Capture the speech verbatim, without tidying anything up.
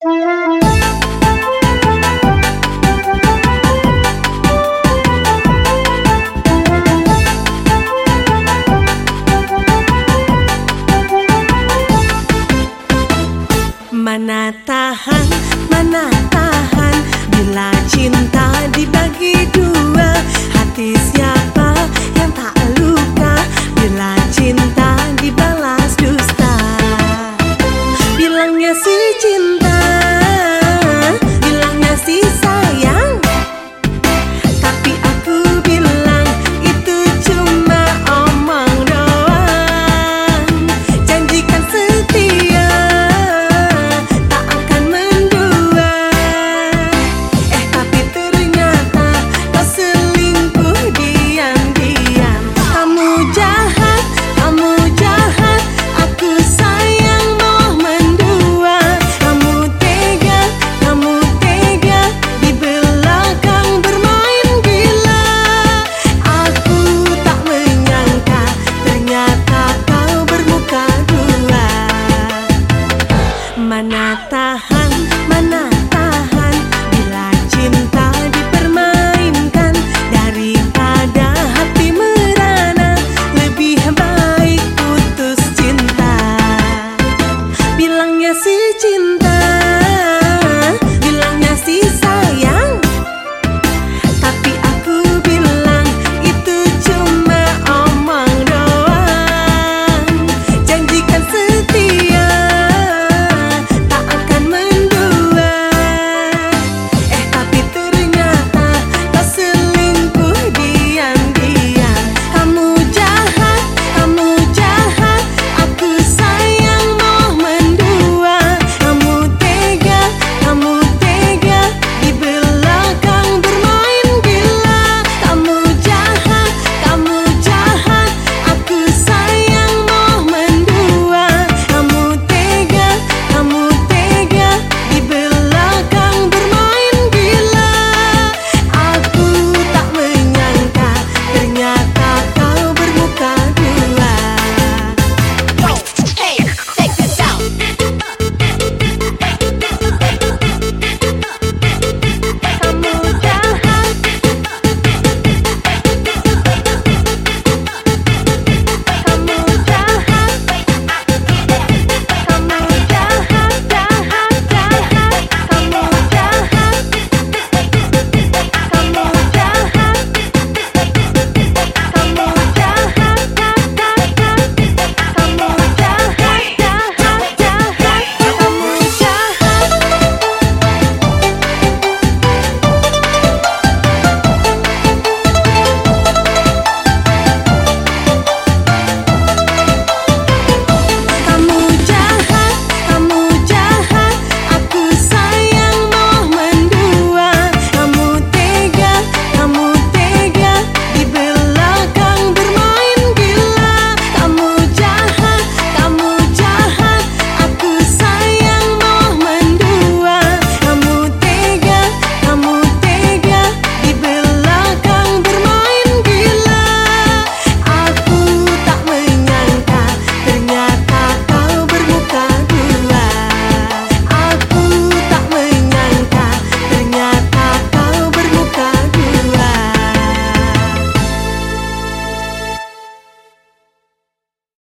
Mana tahan, mana tahan, bila cinta dibagi dua, hati siapa yang tak luka bila cinta dibalas dusta. Bilangnya si cinta, bilangnya si sayang, tapi aku bilang itu cuma omong doang. Janjikan setia, tak akan mendua, eh tapi ternyata kau selingkuh diam-diam. Kamu jahat, kamu jahat, aku sayang mau mendua. Kamu tega, kamu tega, di belakang bermain gila. Aku tak menyangka ternyata kau bermuka dua. Mana tahan, mana tahan, bila cinta dipermainkan, daripada hati merana, lebih baik putus cinta. Bilangnya si cinta.